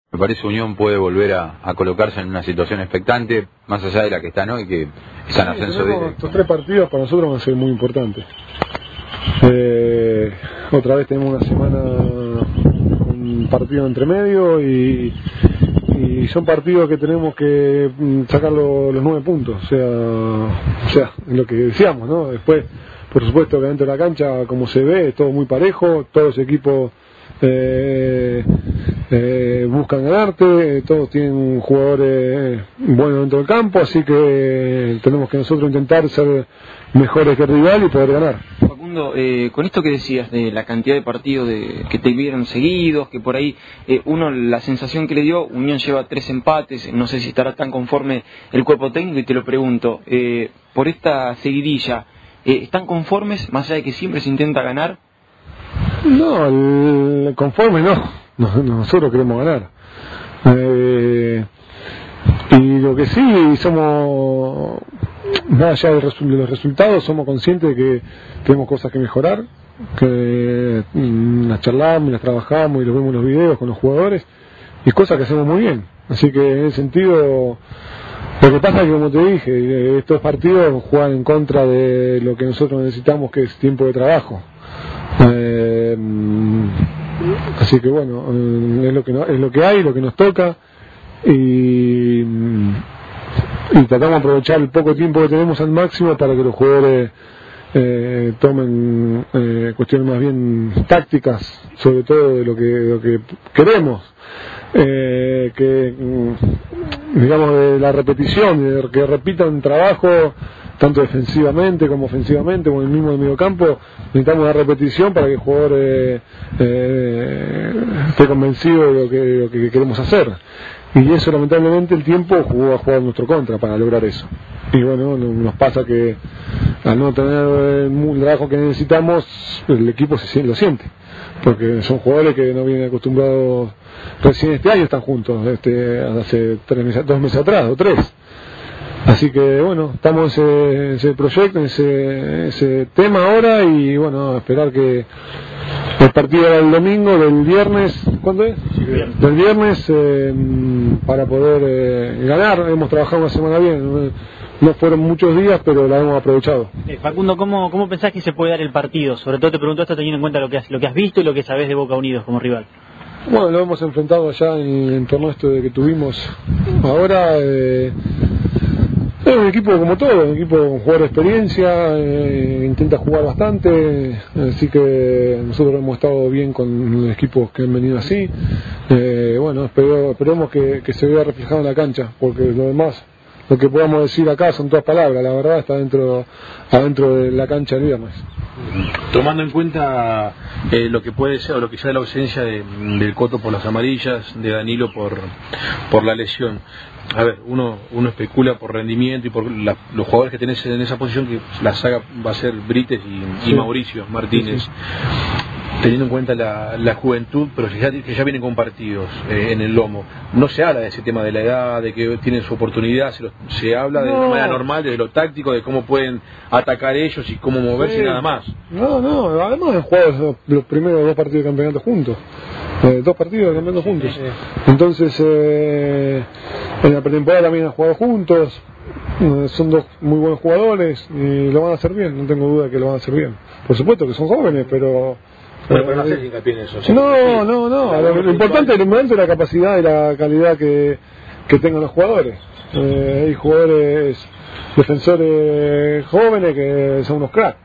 Me parece Unión puede volver a colocarse en una situación expectante, más allá de la que están hoy, que está en ascenso directo. Estos 3 partidos para nosotros van a ser muy importantes. Otra vez tenemos una semana con un partido entre medio y son partidos que tenemos que sacar los 9 puntos, o sea, lo que decíamos, ¿no? Después, por supuesto que dentro de la cancha, como se ve, es todo muy parejo, todos los equipos buscan ganarte, todos tienen jugadores buenos dentro del campo, así que tenemos que nosotros intentar ser mejores que el rival y poder ganar. Facundo, con esto que decías de la cantidad de partidos que te vieron seguidos, que por ahí la sensación que le dio, Unión lleva 3 empates, no sé si estará tan conforme el cuerpo técnico, y te lo pregunto, por esta seguidilla, ¿están conformes, más allá de que siempre se intenta ganar? No, conforme no. Nosotros queremos ganar. Y lo que sí somos, más allá de los resultados, somos conscientes de que tenemos cosas que mejorar, que las charlamos, las trabajamos y los vemos en los videos con los jugadores, y cosas que hacemos muy bien. Así que en ese sentido, lo que pasa es que, como te dije, estos partidos juegan en contra de lo que nosotros necesitamos, que es tiempo de trabajo. Así que bueno, es lo que hay, lo que nos toca, y tratamos de aprovechar el poco tiempo que tenemos al máximo para que los jugadores tomen cuestiones más bien tácticas, sobre todo de lo que queremos, que digamos de la repetición, de que repitan trabajo tanto defensivamente como ofensivamente, como el mismo del medio campo. Necesitamos una repetición para que el jugador esté convencido de lo que queremos hacer. Y eso, lamentablemente, el tiempo ha jugado en nuestro contra para lograr eso. Y bueno, nos pasa que al no tener el trabajo que necesitamos, el equipo lo siente. Porque son jugadores que no vienen acostumbrados, recién este año están juntos, hace 2 meses atrás, o 3. Así que bueno, estamos en ese proyecto, en ese tema ahora, y bueno, esperar que el partido del domingo, del viernes, ¿cuándo es? Sí, del viernes, para poder ganar. Hemos trabajado una semana bien, no fueron muchos días, pero la hemos aprovechado. Facundo, ¿cómo pensás que se puede dar el partido? Sobre todo te pregunto esto teniendo en cuenta lo que has visto y lo que sabés de Boca Unidos como rival. Bueno, lo hemos enfrentado allá en el entorno que tuvimos ahora. Es un equipo como todo, un equipo con jugador de experiencia, intenta jugar bastante, así que nosotros hemos estado bien con los equipos que han venido así. Bueno, esperemos que se vea reflejado en la cancha, porque lo demás, lo que podamos decir acá son todas palabras, la verdad está adentro de la cancha el viernes. Tomando en cuenta lo que puede ser, o lo que sea la ausencia del Coto por las amarillas, de Danilo por la lesión. A ver, uno especula por rendimiento y por los jugadores que tenés en esa posición, que la saga va a ser Brites y Mauricio Martínez. Sí. Teniendo en cuenta la juventud, pero que ya vienen compartidos en el lomo. No se habla de ese tema de la edad, de que tienen su oportunidad, se habla de manera normal, de lo táctico, de cómo pueden atacar ellos y cómo moverse y nada más. No, además han jugado los primeros 2 partidos de campeonato juntos. 2 partidos de campeonato juntos. Sí. Entonces, en la pretemporada también han jugado juntos. Son 2 muy buenos jugadores y lo van a hacer bien, no tengo duda de que lo van a hacer bien. Por supuesto que son jóvenes, pero... Bueno, pero no haces hincapié en eso. ¿Sí? No. Lo importante es la capacidad y la calidad que tengan los jugadores. Hay jugadores, defensores jóvenes que son unos cracks.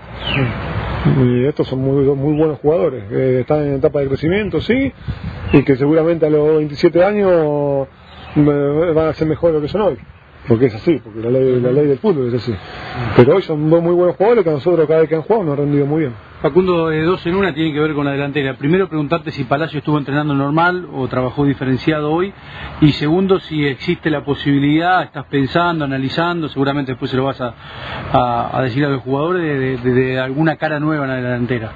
Y estos son muy buenos jugadores, están en etapa de crecimiento, sí, y que seguramente a los 27 años van a ser mejor de lo que son hoy. Porque es así, porque la ley del fútbol es así. Pero hoy son 2 muy buenos jugadores que a nosotros cada vez que han jugado nos han rendido muy bien. Facundo, 2 en 1 tiene que ver con la delantera. Primero, preguntarte si Palacio estuvo entrenando normal o trabajó diferenciado hoy. Y segundo, si existe la posibilidad, estás pensando, analizando, seguramente después se lo vas a decir a los jugadores, de alguna cara nueva en la delantera.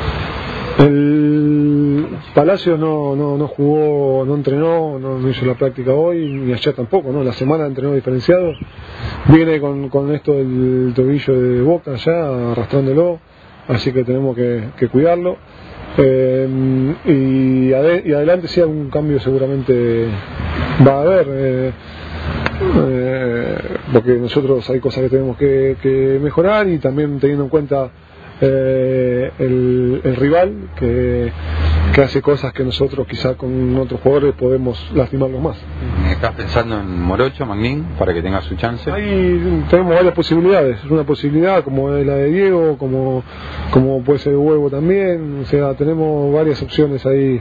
El Palacio no jugó, no entrenó, no hizo la práctica hoy, ni ayer tampoco, ¿no? La semana entrenó diferenciado. Viene con esto del tobillo de Boca ya, arrastrándolo, así que tenemos que cuidarlo. Y adelante sí algún cambio seguramente va a haber, porque nosotros hay cosas que tenemos que mejorar, y también teniendo en cuenta el rival que hace cosas que nosotros quizá con otros jugadores podemos lastimarlos más. ¿Estás pensando en Morocho, Magnín, para que tenga su chance? Ahí tenemos varias posibilidades. Es una posibilidad como es la de Diego, como puede ser Huevo también. O sea, tenemos varias opciones ahí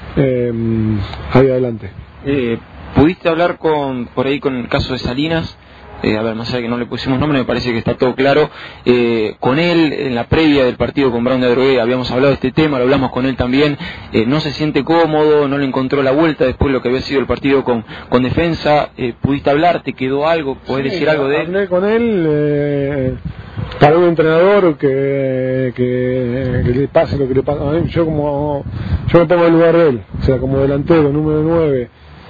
adelante. ¿Pudiste hablar por ahí con el caso de Salinas? A ver, más allá de que no le pusimos nombre, me parece que está todo claro. Con él, en la previa del partido con Brown de Adrogué, habíamos hablado de este tema, lo hablamos con él también. No se siente cómodo, no le encontró la vuelta después de lo que había sido el partido con Defensa. ¿Pudiste hablar? ¿Te quedó algo? ¿Podés decir algo de él? Hablé con él. Para un entrenador que le pase lo que le pasa a mí, yo me pongo en el lugar de él, o sea, como delantero, número 9.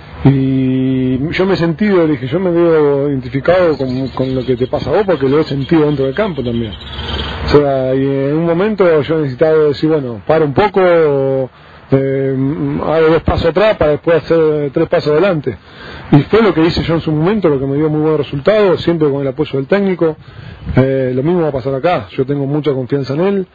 Y yo me he sentido, le dije, yo me veo identificado con lo que te pasa a vos, porque lo he sentido dentro del campo también. O sea, y en un momento yo he necesitado decir, bueno, para un poco, hago 2 pasos atrás para después hacer 3 pasos adelante. Y fue lo que hice yo en su momento, lo que me dio muy buen resultado, siempre con el apoyo del técnico. Lo mismo va a pasar acá, yo tengo mucha confianza en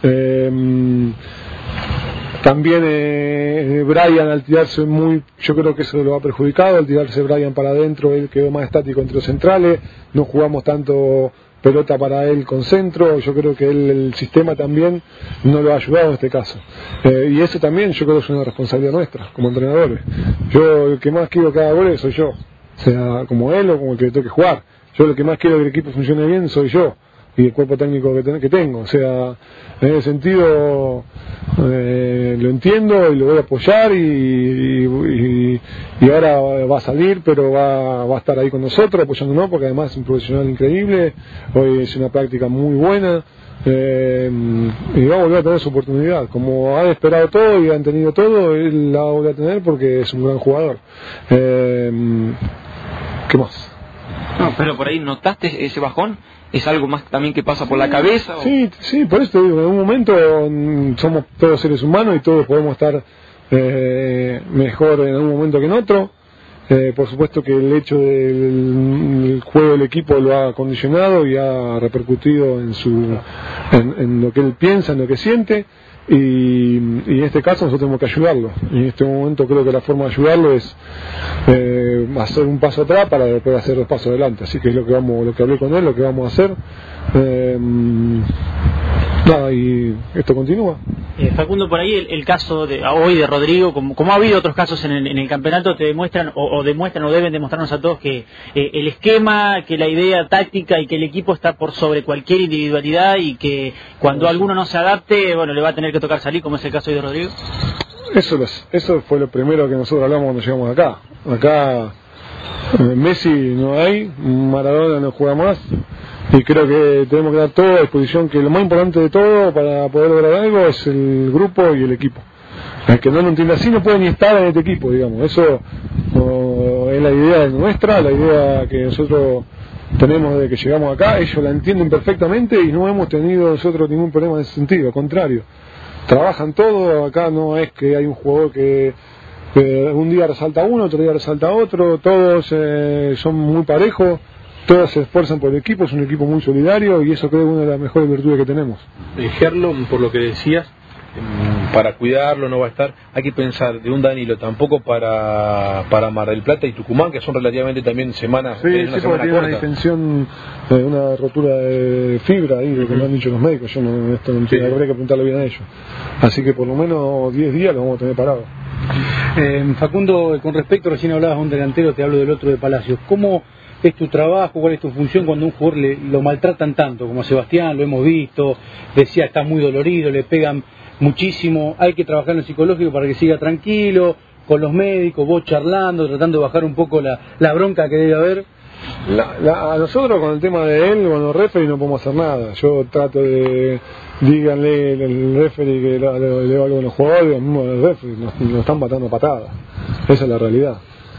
él. También Brian, al tirarse yo creo que eso lo ha perjudicado, al tirarse Brian para adentro, él quedó más estático entre los centrales, no jugamos tanto pelota para él con centro, yo creo que el sistema también no lo ha ayudado en este caso. Y eso también yo creo que es una responsabilidad nuestra, como entrenadores. Yo el que más quiero que haga goles soy yo, o sea, como él o como el que tengo que jugar. Yo lo que más quiero que el equipo funcione bien soy yo, y el cuerpo técnico que tengo. O sea, en ese sentido lo entiendo y lo voy a apoyar, y ahora va a salir, pero va a estar ahí con nosotros apoyándonos, porque además es un profesional increíble, hoy es una práctica muy buena, y va a volver a tener su oportunidad. Como han esperado todo y han tenido todo, él la va a volver a tener porque es un gran jugador. ¿Qué más? No, pero por ahí notaste ese bajón. ¿Es algo más también que pasa por la cabeza? Sí, por eso te digo, en un momento somos todos seres humanos y todos podemos estar mejor en un momento que en otro. Por supuesto que el hecho del juego del equipo lo ha condicionado y ha repercutido en lo que él piensa, en lo que siente, y en este caso nosotros tenemos que ayudarlo. Y en este momento creo que la forma de ayudarlo es hacer un paso atrás para después hacer 2 pasos adelante. Así que es lo que hablé con él, lo que vamos a hacer. Y esto continúa. Facundo, por ahí el caso de hoy de Rodrigo, como ha habido otros casos en el campeonato, te demuestran o deben demostrarnos a todos que el esquema, que la idea táctica y que el equipo está por sobre cualquier individualidad, y que cuando alguno no se adapte, bueno, le va a tener que tocar salir, como es el caso hoy de Rodrigo. Eso fue lo primero que nosotros hablamos cuando llegamos acá. Acá Messi no hay, Maradona no juega más, y creo que tenemos que dar todo a disposición, que lo más importante de todo para poder lograr algo es el grupo y el equipo. El que no lo entienda así no puede ni estar en este equipo, digamos. Eso es la idea nuestra, la idea que nosotros tenemos desde que llegamos acá. Ellos la entienden perfectamente y no hemos tenido nosotros ningún problema en ese sentido, al contrario. Trabajan todo, acá no es que hay un jugador que un día resalta uno, otro día resalta otro, todos son muy parejos, todos se esfuerzan por el equipo, es un equipo muy solidario, y eso creo que es una de las mejores virtudes que tenemos. Gerlo, por lo que decías, para cuidarlo no va a estar, hay que pensar de un Danilo tampoco para Mar del Plata y Tucumán, que son relativamente también semanas, porque tiene una distensión, una rotura de fibra ahí, lo que me han dicho los médicos. Yo no habría que preguntarle bien a ellos, así que por lo menos 10 días lo vamos a tener parado. Facundo, con respecto, recién hablabas de un delantero, te hablo del otro de Palacios. ¿Cómo es tu trabajo, cuál es tu función cuando un jugador lo maltratan tanto, como a Sebastián, lo hemos visto, decía, está muy dolorido, le pegan muchísimo, hay que trabajar en lo psicológico para que siga tranquilo, con los médicos, vos charlando, tratando de bajar un poco la bronca que debe haber? A nosotros con el tema de él, con los referees no podemos hacer nada. Yo trato de, díganle el referee que le va con los jugadores, los referees nos están matando a patadas. Esa es la realidad.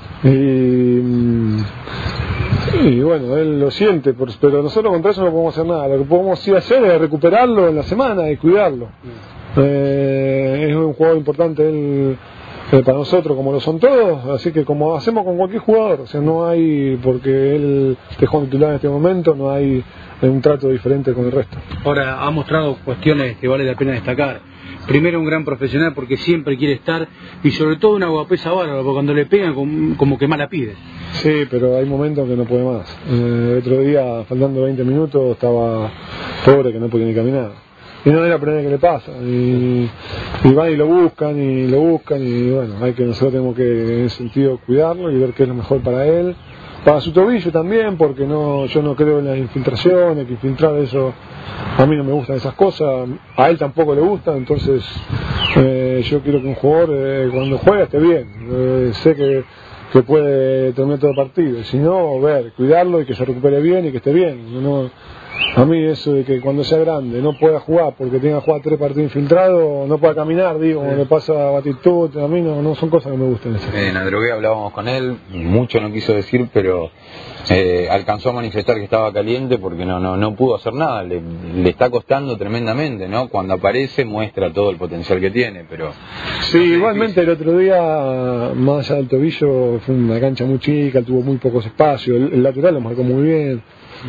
Y bueno, él lo siente, pero nosotros contra eso no podemos hacer nada. Lo que podemos sí hacer es recuperarlo en la semana y cuidarlo. Es un jugador importante él, para nosotros, como lo son todos, así que como hacemos con cualquier jugador, o sea, no hay, porque él esté jugando titular en este momento, no hay un trato diferente con el resto. Ahora, ha mostrado cuestiones que vale la pena destacar. Primero, un gran profesional porque siempre quiere estar, y sobre todo una guapesa bárbara, porque cuando le pegan como que más la pide. Sí, pero hay momentos que no puede más. El otro día, faltando 20 minutos, estaba pobre que no podía ni caminar. Y no es la primera vez que le pasa. Y van y lo buscan, y bueno, nosotros tenemos que, en ese sentido, cuidarlo y ver qué es lo mejor para él. Para su tobillo también, porque yo no creo en las infiltraciones, que infiltrar eso, a mí no me gustan esas cosas, a él tampoco le gustan, entonces yo quiero que un jugador cuando juega esté bien, sé que puede terminar todo el partido, si no, cuidarlo y que se recupere bien y que esté bien. A mí eso de que cuando sea grande no pueda jugar porque tenga que jugar 3 partidos infiltrados, no pueda caminar, como le pasa a Batitud, a mí no son cosas que me gustan. En Adrogué hablábamos con él, mucho no quiso decir, pero alcanzó a manifestar que estaba caliente porque no pudo hacer nada, le está costando tremendamente, ¿no? Cuando aparece muestra todo el potencial que tiene, pero... Sí, igualmente el otro día, más allá del tobillo, fue una cancha muy chica, tuvo muy pocos espacios, el lateral lo marcó muy bien.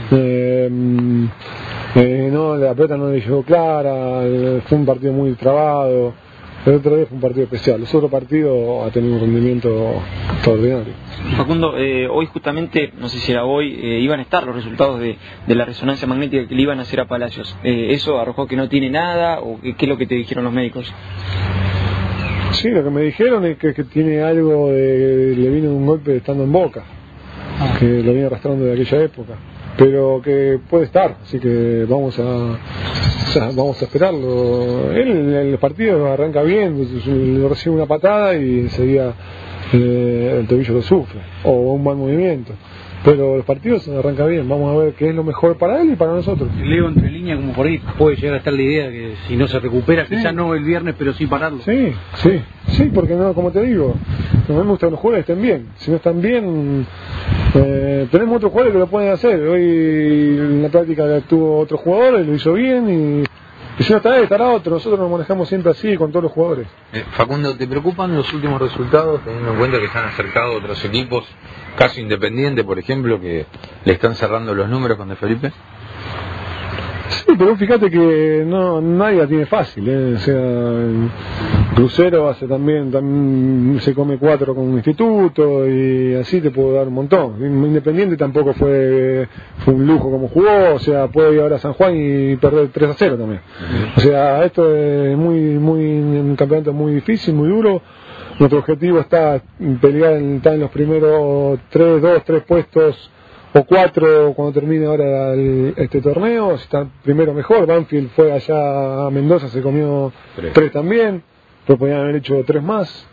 La pelota no le llegó clara, fue un partido muy trabado. El otro día fue un partido especial, los otros partidos ha tenido un rendimiento extraordinario. Facundo, hoy justamente, no sé si era hoy, iban a estar los resultados de la resonancia magnética que le iban a hacer a Palacios. ¿Eso arrojó que no tiene nada o qué es lo que te dijeron los médicos? Sí, lo que me dijeron es que tiene algo le vino un golpe estando en Boca, que lo viene arrastrando de aquella época, pero que puede estar, así que vamos a esperarlo. Él en el partido arranca bien, le recibe una patada y enseguida el tobillo lo sufre, o un mal movimiento. Pero los partidos arranca bien, vamos a ver qué es lo mejor para él y para nosotros. Leo entre líneas, como por ahí puede llegar a estar la idea que si no se recupera, sí, quizás no el viernes, pero sí pararlo. Sí, porque no, como te digo, a mí me gusta que los jugadores estén bien. Si no están bien, tenemos otros jugadores que lo pueden hacer. Hoy en la práctica tuvo otro jugador y lo hizo bien, y si no está él, estará otro. Nosotros nos manejamos siempre así con todos los jugadores. Facundo, ¿te preocupan los últimos resultados, teniendo en cuenta que se han acercado otros equipos, caso Independiente, por ejemplo, que le están cerrando los números con De Felipe? Sí, pero fíjate que nadie la tiene fácil, O sea, Crucero hace también se come 4 con un Instituto y así te puedo dar un montón. Independiente tampoco fue un lujo como jugó, o sea, puede ir ahora a San Juan y perder 3-0 también. O sea, esto es un campeonato muy difícil, muy duro. Nuestro objetivo está pelear está en los primeros 3 puestos o 4 cuando termine ahora este torneo. Si está primero mejor. Banfield fue allá a Mendoza, se comió 3 también, pero podían haber hecho 3 más.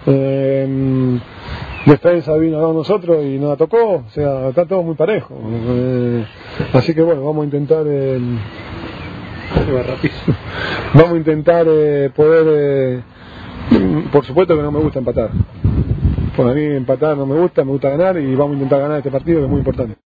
Defensa vino a nosotros y nos la tocó, o sea, está todo muy parejo. Así que bueno, vamos a intentar poder, por supuesto que no me gusta empatar. Pues a mí empatar no me gusta ganar y vamos a intentar ganar este partido que es muy importante.